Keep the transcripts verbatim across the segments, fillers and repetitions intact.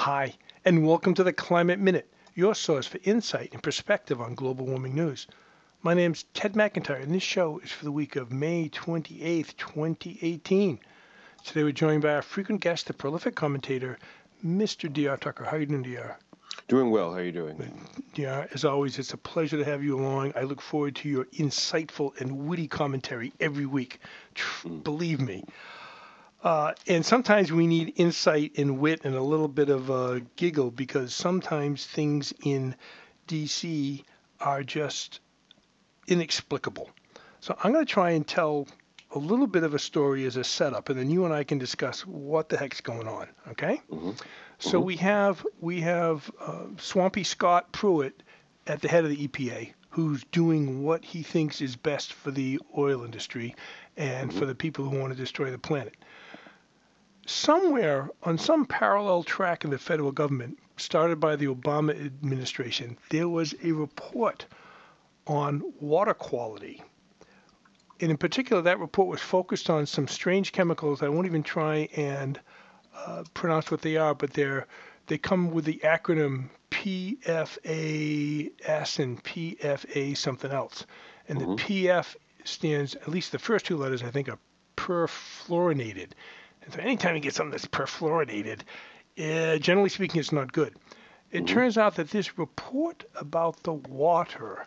Hi, and welcome to the Climate Minute, your source for insight and perspective on global warming news. My name's Ted McIntyre, and this show is for the week of May twenty-eighth, twenty eighteen. Today we're joined by our frequent guest, the prolific commentator, Mister D R. Tucker. How are you doing, D R? Doing well. How are you doing? D R, as always, it's a pleasure to have you along. I look forward to your insightful and witty commentary every week. Mm. Believe me. Uh, and sometimes we need insight and wit and a little bit of a giggle because sometimes things in D C are just inexplicable. So I'm going to try and tell a little bit of a story as a setup, and then you and I can discuss what the heck's going on. Okay? Mm-hmm. So Mm-hmm. we have we have uh, Swampy Scott Pruitt at the head of the E P A, who's doing what he thinks is best for the oil industry and Mm-hmm. for the people who want to destroy the planet. Somewhere on some parallel track in the federal government, started by the Obama administration, there was a report on water quality. And in particular, that report was focused on some strange chemicals. I won't even try and uh, pronounce what they are, but they're they come with the acronym P F A S and P F A something else. And the Mm-hmm. P F stands, at least the first two letters, I think, are perfluorinated. And so anytime you get something that's perfluorinated, uh, generally speaking, it's not good. It Mm-hmm. turns out that this report about the water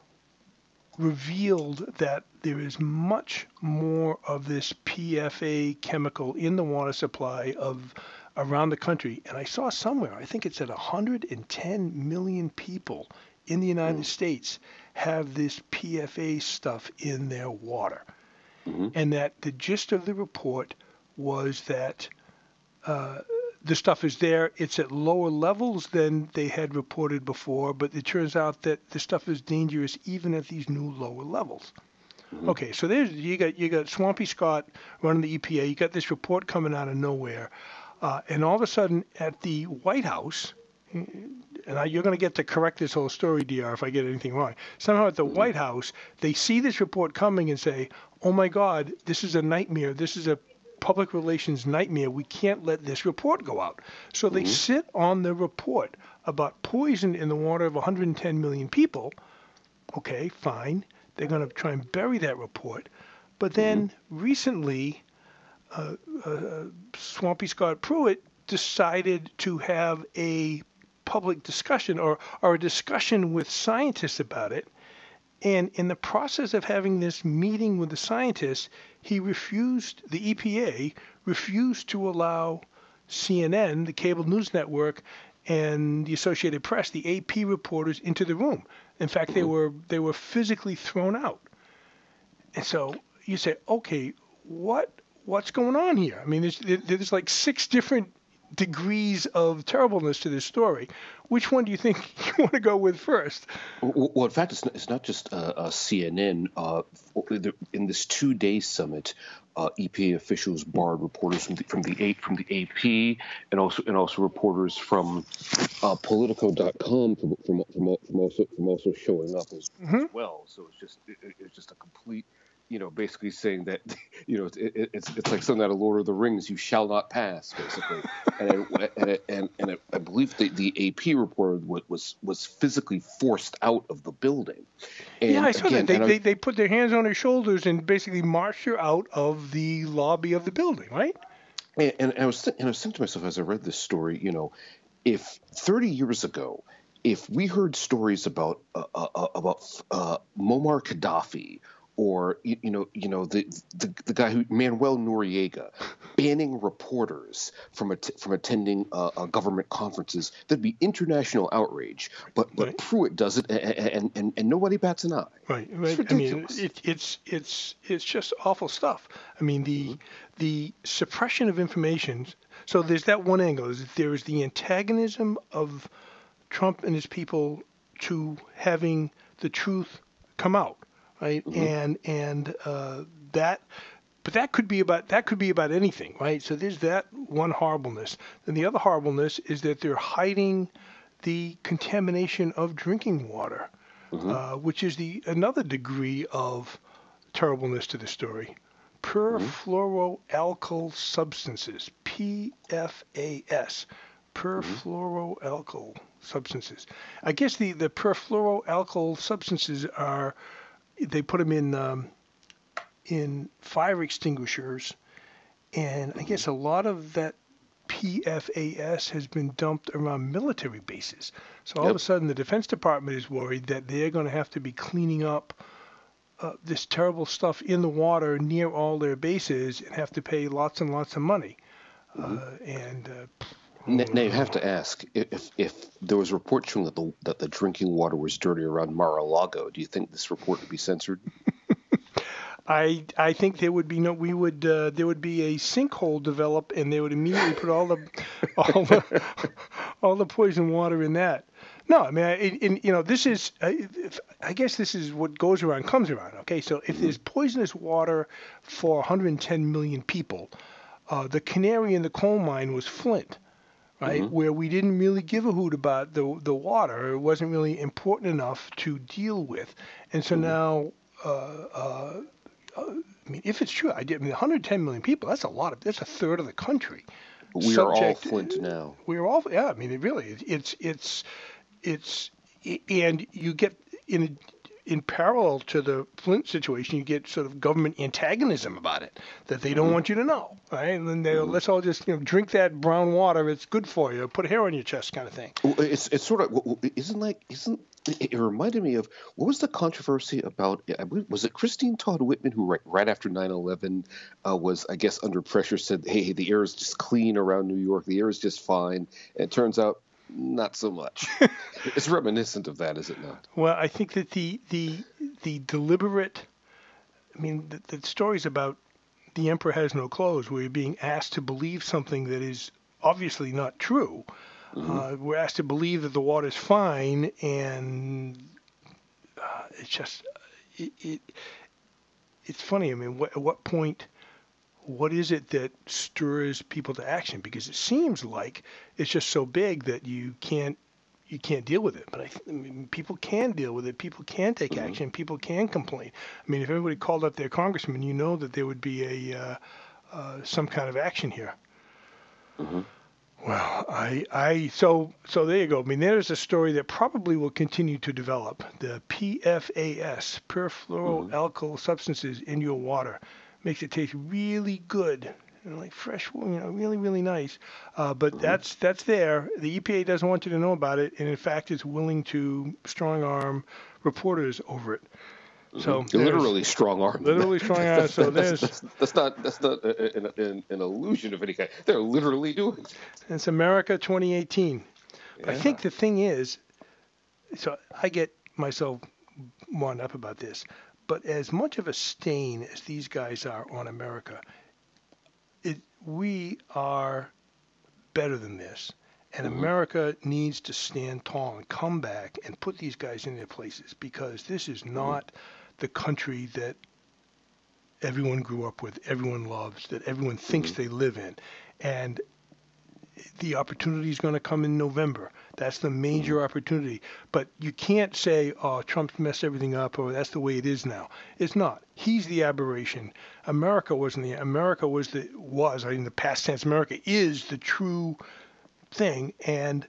revealed that there is much more of this P F A chemical in the water supply of around the country. And I saw somewhere, I think it's at one hundred ten million people in the United Mm-hmm. States have this P F A stuff in their water. Mm-hmm. And that the gist of the report was that uh, the stuff is there. It's at lower levels than they had reported before, but it turns out that the stuff is dangerous even at these new lower levels. Mm-hmm. Okay, so there's you got you got Swampy Scott running the E P A. You got this report coming out of nowhere, uh, and all of a sudden at the White House, and I, you're going to get to correct this whole story, D R, if I get anything wrong. Somehow at the Mm-hmm. White House, they see this report coming and say, "Oh my God, this is a nightmare. This is a public relations nightmare. We can't let this report go out." So they Mm-hmm. sit on the report about poison in the water of one hundred ten million people. Okay, fine. They're going to try and bury that report. But Mm-hmm. then recently, uh, uh, Swampy Scott Pruitt decided to have a public discussion or, or a discussion with scientists about it. And in the process of having this meeting with the scientists, he refused, the E P A refused to allow C N N, the cable news network, and the Associated Press, the A P reporters, into the room. In fact, they Mm-hmm. were they were physically thrown out. And so you say, okay, what what's going on here? I mean, there's there's like six different degrees of terribleness to this story. Which one do you think you want to go with first? Well, well, in fact, it's not, it's not just uh, uh, C N N. Uh, in this two-day summit, uh, E P A officials barred reporters from the from the A, from the A P and also and also reporters from uh, Politico dot com from from from, from also from also showing up as, as Hmm. well. So it's just it, it's just a complete, you know, basically saying that, you know, it, it, it's it's like something out of Lord of the Rings, you shall not pass, basically. And I, and I, and, and I believe the, the A P reporter was was physically forced out of the building. Yeah, I And saw that. again, They, and they I, they put their hands on her shoulders and basically marched her out of the lobby of the building, right? and, and I was th- and I was thinking to myself as I read this story, you know, if thirty years ago, if we heard stories about uh, uh, about uh, Muammar Gaddafi, or you, you know you know the, the the guy who Manuel Noriega banning reporters from att- from attending uh, uh, government conferences, there'd be international outrage. But but Right. Pruitt does it, and and, and, and nobody bats an eye. Right, It's right. I mean, ridiculous. it, it's it's it's just awful stuff. I mean, the Mm-hmm. the suppression of information. So there's that one angle. Is that there is the antagonism of Trump and his people to having the truth come out, right? Mm-hmm. And and uh, that, but that could be about that could be about anything, right? So there's that one horribleness. Then the other horribleness is that they're hiding the contamination of drinking water, Mm-hmm. uh, which is the another degree of terribleness to the story. Mm-hmm. Perfluoroalkyl substances, P F A S, Hmm. perfluoroalkyl substances. I guess the, the perfluoroalkyl substances are, they put them in um, in fire extinguishers, and I Hmm. guess a lot of that P F A S has been dumped around military bases. So all of a Yep. sudden, the Defense Department is worried that they're going to have to be cleaning up uh, this terrible stuff in the water near all their bases and have to pay lots and lots of money. Hmm. Uh, and uh, Now, now you oh, have to ask if if there was reports showing that the that the drinking water was dirty around Mar-a-Lago. Do you think this report would be censored? I I think there would be no we would uh, there would be a sinkhole develop and they would immediately put all the all the all the poison water in that. No, I mean, I, in, you know, this is I, I guess this is what goes around comes around. Okay, so if Hmm. there's poisonous water for one hundred ten million people, uh, the canary in the coal mine was Flint, right? Hmm. Where we didn't really give a hoot about the the water. It wasn't really important enough to deal with, and so Hmm. now. Uh, uh, I mean, if it's true, I, did, I mean, one hundred ten million people, that's a lot of, that's a third of the country. We are all Subject, Flint now. we're all, yeah, I mean, it really, it's, it's, it's, and you get in, in parallel to the Flint situation, you get sort of government antagonism about it, that they don't Hmm. want you to know, right? And then they Hmm. let's all just, you know, drink that brown water, it's good for you, put hair on your chest kind of thing. Well, it's it's sort of isn't like isn't it it reminded me of what was the controversy about I believe- was it Christine Todd Whitman who right, right after nine eleven uh, was I guess under pressure said hey the air is just clean around New York, the air is just fine, and it turns out not so much. It's reminiscent of that, is it not? Well, I think that the, the, the deliberate, I mean, the, the stories about the emperor has no clothes, where you're being asked to believe something that is obviously not true. Hmm. Uh, we're asked to believe that the water's fine, and uh, it's just it, it it's funny. I mean, what, at what point? What is it that stirs people to action? Because it seems like it's just so big that you can't you can't deal with it. But I, I mean, people can deal with it. People can take Hmm. action. People can complain. I mean, if everybody called up their congressman, you know that there would be a uh, uh, some kind of action here. Hmm. Well, I, I, so, so there you go. I mean, there's a story that probably will continue to develop. The P F A S, Hmm. perfluoroalkyl substances in your water, makes it taste really good, you know, like fresh, you know, really, really nice. Uh, but Hmm. that's that's there. The E P A doesn't want you to know about it, and in fact, is willing to strong arm reporters over it. Hmm. So there's Literally strong arm them. literally strong arm. That's, So that's, there's that's, that's not that's not an, an, an illusion of any kind. They're literally doing it. it's America twenty eighteen. But I Yeah. think the thing is, so I get myself wound up about this. But as much of a stain as these guys are on America, it, we are better than this. And Hmm. America needs to stand tall and come back and put these guys in their places because this is Hmm. not the country that everyone grew up with, everyone loves, that everyone thinks Hmm. they live in. And the opportunity is going to come in November. That's the Hmm. major opportunity. But you can't say, oh, Trump's messed everything up or that's the way it is now. It's not. He's the aberration. America wasn't the America was the was, I mean the past tense, America is the true thing and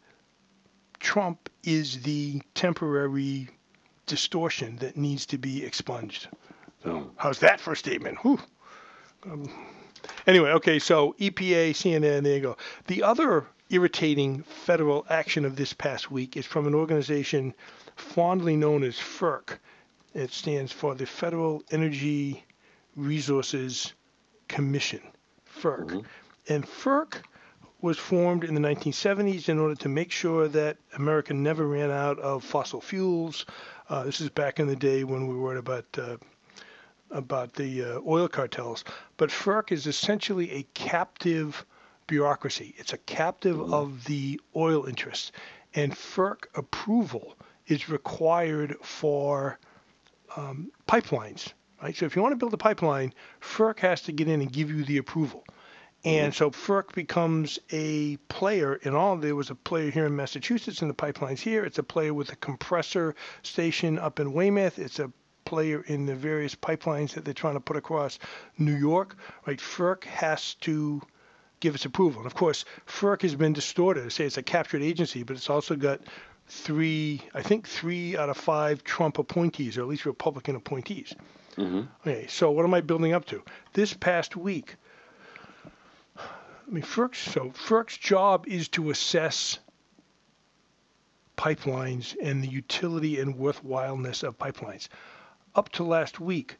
Trump is the temporary distortion that needs to be expunged. So Hmm. how's that for a statement? Whew. Um, Anyway, okay, so E P A, C N N, there you go. The other irritating federal action of this past week is from an organization fondly known as FERC. It stands for the Federal Energy Resources Commission, FERC. Hmm. And FERC was formed in the nineteen seventies in order to make sure that America never ran out of fossil fuels. Uh, this is back in the day when we worried about uh, about the uh, oil cartels, but FERC is essentially a captive bureaucracy. It's a captive Hmm. of the oil interests, and FERC approval is required for um, pipelines. Right. So if you want to build a pipeline, FERC has to get in and give you the approval. Hmm. And so FERC becomes a player in all. There was a player here in Massachusetts in the pipelines here. It's a player with a compressor station up in Weymouth. It's a player in the various pipelines that they're trying to put across New York. Right? FERC has to give its approval. And of course, FERC has been distorted to say it's a captured agency, but it's also got three, I think three out of five Trump appointees, or at least Republican appointees. Mm-hmm. Okay, so what am I building up to? This past week, I mean, FERC's, so FERC's job is to assess pipelines and the utility and worthwhileness of pipelines. Up to last week,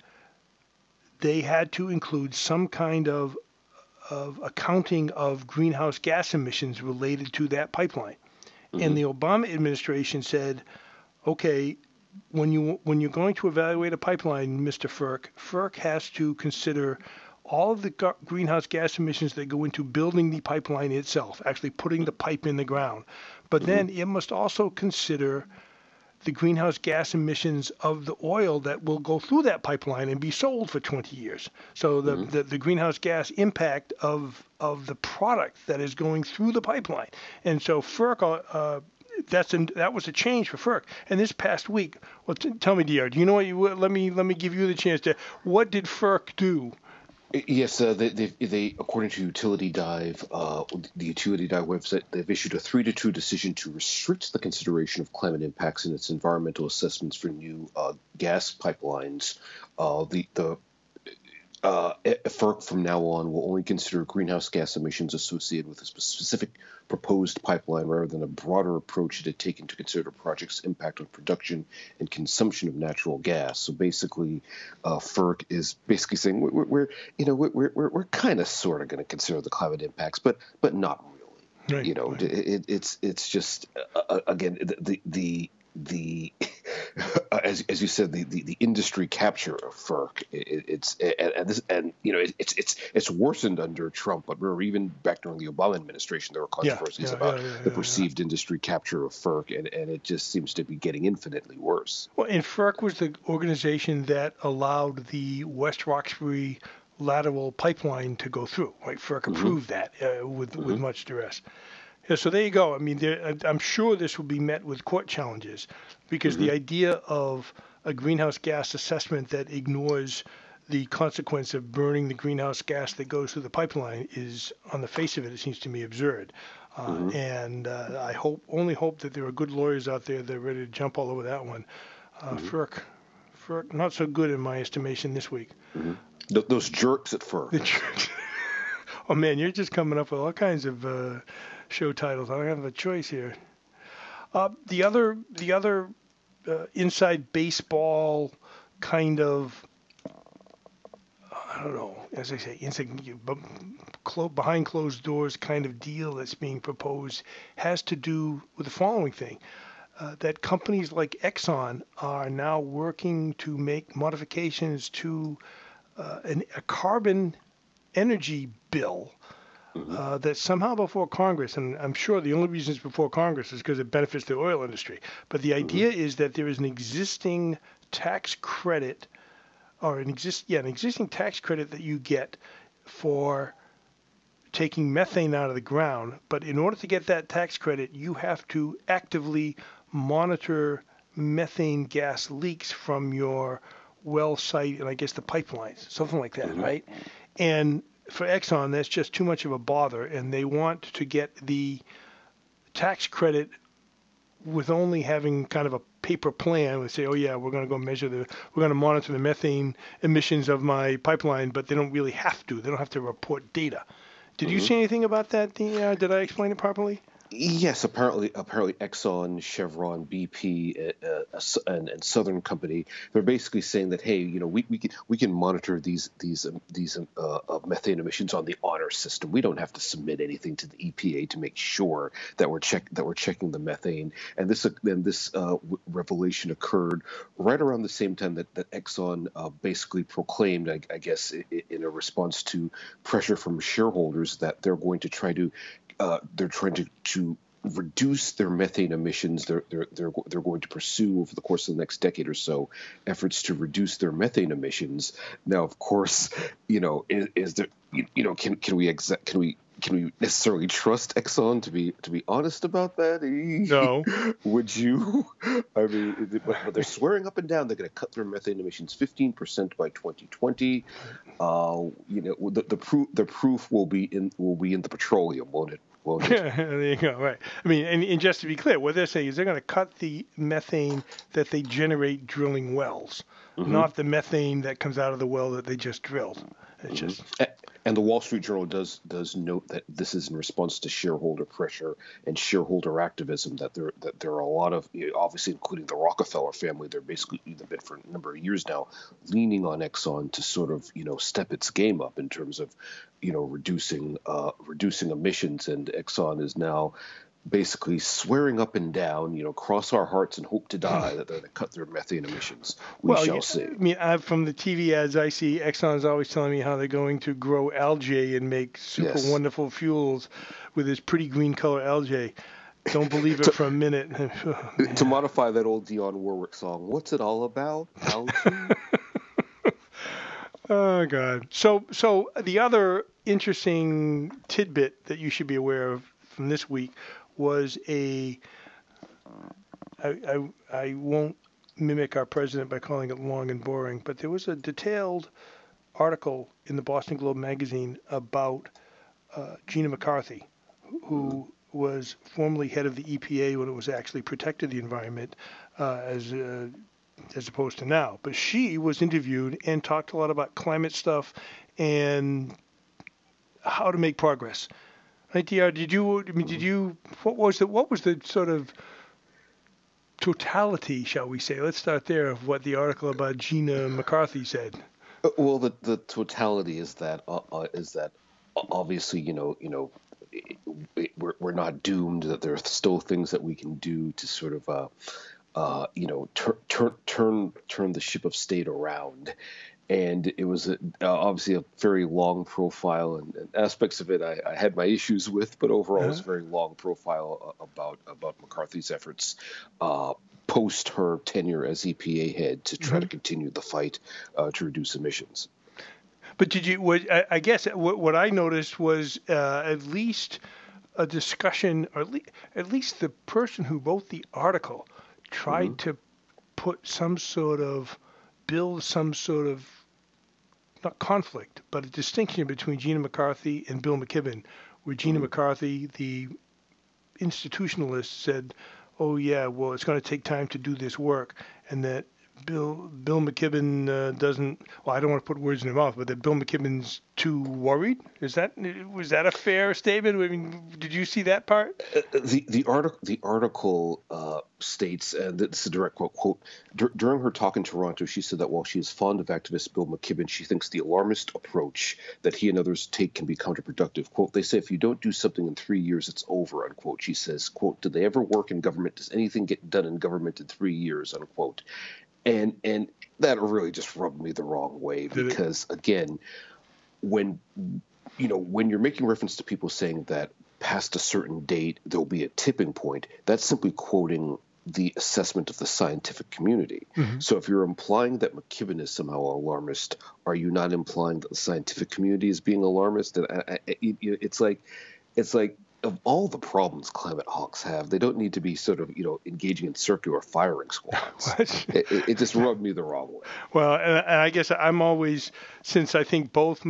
they had to include some kind of, of accounting of greenhouse gas emissions related to that pipeline. Mm-hmm. And the Obama administration said, okay, when you when you're going to evaluate a pipeline, Mister FERC, FERC has to consider all of the gu- greenhouse gas emissions that go into building the pipeline itself, actually putting the pipe in the ground. But mm-hmm. then it must also consider the greenhouse gas emissions of the oil that will go through that pipeline and be sold for twenty years. So the, mm-hmm. the, the greenhouse gas impact of of the product that is going through the pipeline. And so FERC, uh, that's an, that was a change for FERC. And this past week, well, t- tell me, D R, do you know what you let me let me give you the chance to? What did FERC do? Yes, uh, they, they, they, according to Utility Dive, uh, the Utility Dive website, they've issued a three to two decision to restrict the consideration of climate impacts in its environmental assessments for new uh, gas pipelines. Uh, the the uh, FERC from now on will only consider greenhouse gas emissions associated with a specific proposed pipeline rather than a broader approach to take into consider the project's impact on production and consumption of natural gas. So basically, uh, FERC is basically saying we're, we're you know we're we're, we're kind of sort of going to consider the climate impacts, but but not really. Right, you know, right. it, it's it's just uh, again the the the as as you said the, the, the industry capture of FERC it, it's and, and this and you know it, it's it's it's worsened under Trump, but remember even back during the Obama administration there were controversies yeah, yeah, about yeah, yeah, the yeah, perceived yeah. industry capture of FERC, and, and it just seems to be getting infinitely worse. Well, and FERC was the organization that allowed the West Roxbury lateral pipeline to go through. Right, FERC Mm-hmm. approved that uh, with Mm-hmm. with much duress. Yeah, so there you go. I mean, there, I'm sure this will be met with court challenges because Mm-hmm. the idea of a greenhouse gas assessment that ignores the consequence of burning the greenhouse gas that goes through the pipeline is, on the face of it, it seems to me absurd. Uh, Mm-hmm. and uh, I hope, only hope that there are good lawyers out there that are ready to jump all over that one. Uh, Mm-hmm. FERC, FERC, not so good in my estimation this week. Mm-hmm. Th- those jerks at FERC. The jerks. Oh man, you're just coming up with all kinds of uh, show titles. I don't have a choice here. Uh, the other, the other uh, inside baseball kind of, I don't know, as I say, inside, behind closed doors kind of deal that's being proposed has to do with the following thing. Uh, that companies like Exxon are now working to make modifications to uh, an, a carbon energy bill Mm-hmm. uh, that's somehow before Congress. And I'm sure the only reason it's before Congress is because it benefits the oil industry. But the idea mm-hmm. is that there is an existing tax credit or an exist yeah an existing tax credit that you get for taking methane out of the ground. But in order to get that tax credit, you have to actively monitor methane gas leaks from your well site and I guess the pipelines, something like that, Mm-hmm. right? And for Exxon, that's just too much of a bother, and they want to get the tax credit with only having kind of a paper plan. They say, oh yeah, we're going to go measure the, we're going to monitor the methane emissions of my pipeline, but they don't really have to. They don't have to report data. Did mm-hmm. you see anything about that? The, uh, did I explain it properly? Yes, apparently, apparently Exxon, Chevron, B P, uh, and, and Southern Company, they're basically saying that, hey, you know, we we can we can monitor these these um, these uh, uh, methane emissions on the honor system. We don't have to submit anything to the E P A to make sure that we're check that we're checking the methane. And this then this uh, revelation occurred right around the same time that that Exxon uh, basically proclaimed, I, I guess, in, in a response to pressure from shareholders, that they're going to try to. Uh, they're trying to, to reduce their methane emissions. They're, they're they're they're going to pursue over the course of the next decade or so efforts to reduce their methane emissions. Now, of course, you know, is, is there you, you know can can we exa- can we can we necessarily trust Exxon to be to be honest about that? No. Would you? I mean, but, but they're swearing up and down they're going to cut their methane emissions fifteen percent by twenty twenty. Uh, you know, the the proof the proof will be in will be in the petroleum, won't it? Won't it? There you go. Right. I mean, and, and just to be clear, what they're saying is they're going to cut the methane that they generate drilling wells, Mm-hmm. not the methane that comes out of the well that they just drilled. It's Mm-hmm. just. And the Wall Street Journal does does note that this is in response to shareholder pressure and shareholder activism. That there that there are a lot of, obviously including the Rockefeller family, they're basically they've been for a number of years now leaning on Exxon to sort of you know step its game up in terms of you know reducing uh, reducing emissions. And Exxon is now basically swearing up and down, you know, cross our hearts and hope to die that they're going to cut their methane emissions. We Well, shall yeah, see. I mean, I, from the T V ads I see, Exxon's always telling me how they're going to grow algae and make super Yes. wonderful fuels with this pretty green color algae. Don't believe it To- for a minute. To modify that old Dionne Warwick song, what's it all about? Algae? Oh God. So so the other interesting tidbit that you should be aware of from this week was a I I, I won't mimic our president by calling it long and boring, but there was a detailed article in the Boston Globe magazine about uh, Gina McCarthy, who was formerly head of the E P A when it was actually protected the environment uh, as uh, as opposed to now. But she was interviewed and talked a lot about climate stuff and how to make progress. Right, D R, did you, I mean, did you, what was the, what was the sort of totality, shall we say? Let's start there, of what the article about Gina McCarthy said. Uh, Well, the the totality is that uh, uh, is that o- obviously you know you know it, it, we're we're not doomed. That there are still things that we can do to sort of uh, uh, you know turn turn turn turn the ship of state around. And it was a, uh, obviously a very long profile, and, and aspects of it I, I had my issues with, but overall it was a very long profile uh, about about McCarthy's efforts uh, post her tenure as E P A head to try to continue the fight uh, to reduce emissions. But did you, what, I, I guess what, what I noticed was uh, at least a discussion, or at least, at least the person who wrote the article tried to put some sort of, build some sort of, not conflict, but a distinction between Gina McCarthy and Bill McKibben, where Gina McCarthy, the institutionalist, said, oh yeah, well, it's going to take time to do this work, and that Bill Bill McKibben uh, doesn't. Well, I don't want to put words in your mouth, but that Bill McKibben's too worried. Is that was that a fair statement? I mean, did you see that part? Uh, The the article the article uh, states, and this is a direct quote, quote "Dur- during her talk in Toronto, she said that while she is fond of activist Bill McKibben, she thinks the alarmist approach that he and others take can be counterproductive. Quote, they say if you don't do something in three years, it's over, unquote. She says, quote, did they ever work in government? Does anything get done in government in three years, unquote? And and that really just rubbed me the wrong way Did it? because, again, when you know when you're making reference to people saying that past a certain date there'll be a tipping point, that's simply quoting the assessment of the scientific community. So if you're implying that McKibben is somehow alarmist, are you not implying that the scientific community is being alarmist? And I, I, it, it's like it's like of all the problems climate hawks have, they don't need to be sort of you know engaging in circular firing squads. What? it, it, it just rubbed me the wrong way. Well, and and I guess I'm always, since I think both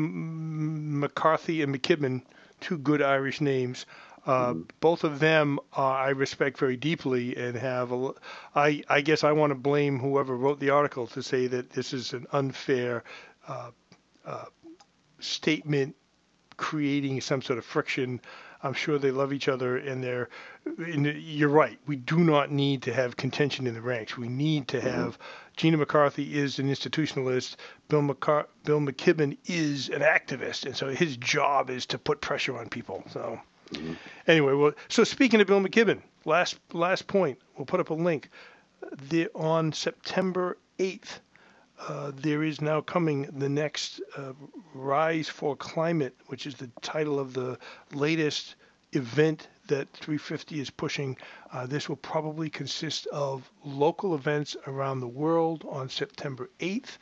M- McCarthy and McKibben, two good Irish names, uh, both of them uh, I respect very deeply and have. A, l- I I guess I want to blame whoever wrote the article to say that this is an unfair uh, uh, statement, creating some sort of friction. I'm sure they love each other, and they're. And you're right. We do not need to have contention in the ranks. We need to have. Gina McCarthy is an institutionalist. Bill McCar- Bill McKibben is an activist, and so his job is to put pressure on people. So, anyway, well, so speaking of Bill McKibben, last last point. We'll put up a link. The, on September eighth. Uh, there is now coming the next uh, Rise for Climate, which is the title of the latest event that three fifty is pushing. Uh, this will probably consist of local events around the world on September eighth.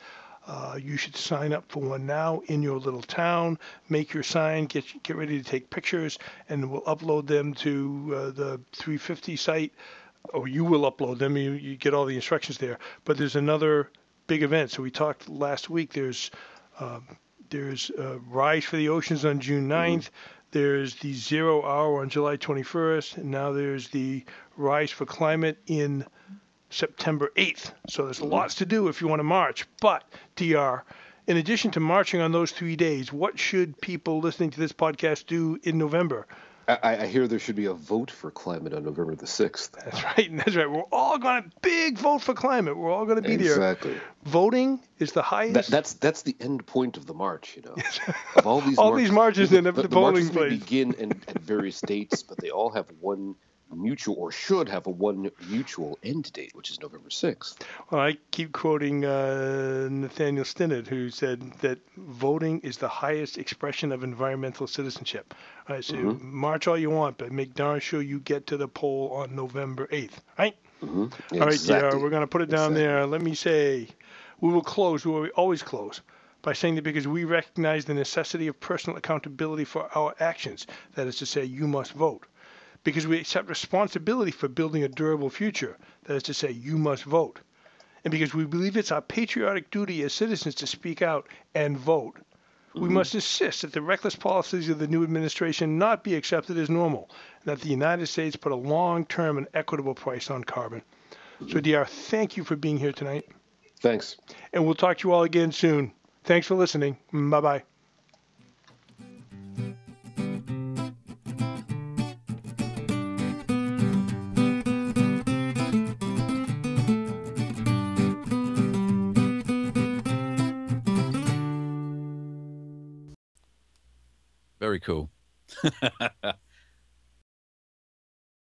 Uh, you should sign up for one now in your little town. Make your sign. Get get ready to take pictures, and we'll upload them to uh, the three fifty site, or you will upload them. You, you get all the instructions there. But there's another big event. So we talked last week. There's um, there's uh, Rise for the Oceans on June ninth. Mm-hmm. There's the Zero Hour on July twenty-first. And now there's the Rise for Climate in September eighth. So there's mm-hmm. lots to do if you want to march. But, D R, in addition to marching on those three days, what should people listening to this podcast do in November? I, I hear there should be a vote for climate on November the sixth. That's right. That's right. We're all going to big vote for climate. We're all going to be exactly. there. Exactly. Voting is the highest. That, that's that's the end point of the march, you know. Of all these all marches, these marches and the, the, the polling marches may begin in, at various dates, but they all have one mutual, or should have a one mutual end date, which is November sixth. Well, I keep quoting uh, Nathaniel Stinnett, who said that voting is the highest expression of environmental citizenship. All right, so mm-hmm. march all you want, but make darn sure you get to the poll on November eighth, right? Mm-hmm. All right, exactly. D R, we're going to put it down exactly. there. Let me say, we will close, we will always close, by saying that because we recognize the necessity of personal accountability for our actions, that is to say, you must vote. Because we accept responsibility for building a durable future, that is to say, you must vote. And because we believe it's our patriotic duty as citizens to speak out and vote, mm-hmm. we must insist that the reckless policies of the new administration not be accepted as normal, and that the United States put a long-term and equitable price on carbon. Mm-hmm. So, D R, thank you for being here tonight. Thanks. And we'll talk to you all again soon. Thanks for listening. Bye-bye. Very cool.